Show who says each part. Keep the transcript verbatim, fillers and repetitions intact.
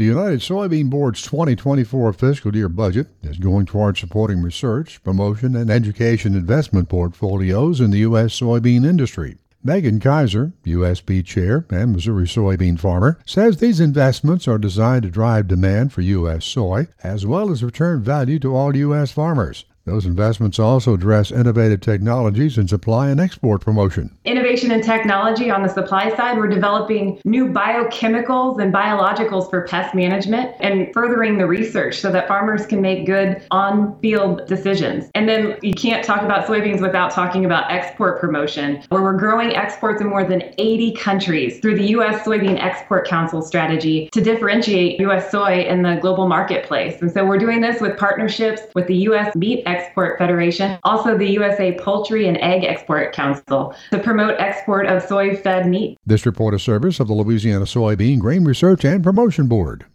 Speaker 1: The United Soybean Board's twenty twenty-four fiscal year budget is going towards supporting research, promotion, and education investment portfolios in the U S soybean industry. Megan Kaiser, U S B Chair and Missouri soybean farmer, says these investments are designed to drive demand for U S soy, as well as return value to all U S farmers. Those investments also address innovative technologies in supply and export promotion.
Speaker 2: Innovation and technology on the supply side, we're developing new biochemicals and biologicals for pest management and furthering the research so that farmers can make good on-field decisions. And then you can't talk about soybeans without talking about export promotion, where we're growing exports in more than eighty countries through the U S Soybean Export Council strategy to differentiate U S soy in the global marketplace. And so we're doing this with partnerships with the U S Meat Export Federation, also the U S A Poultry and Egg Export Council, to promote export of soy-fed meat.
Speaker 1: This report is service of the Louisiana Soybean Grain Research and Promotion Board.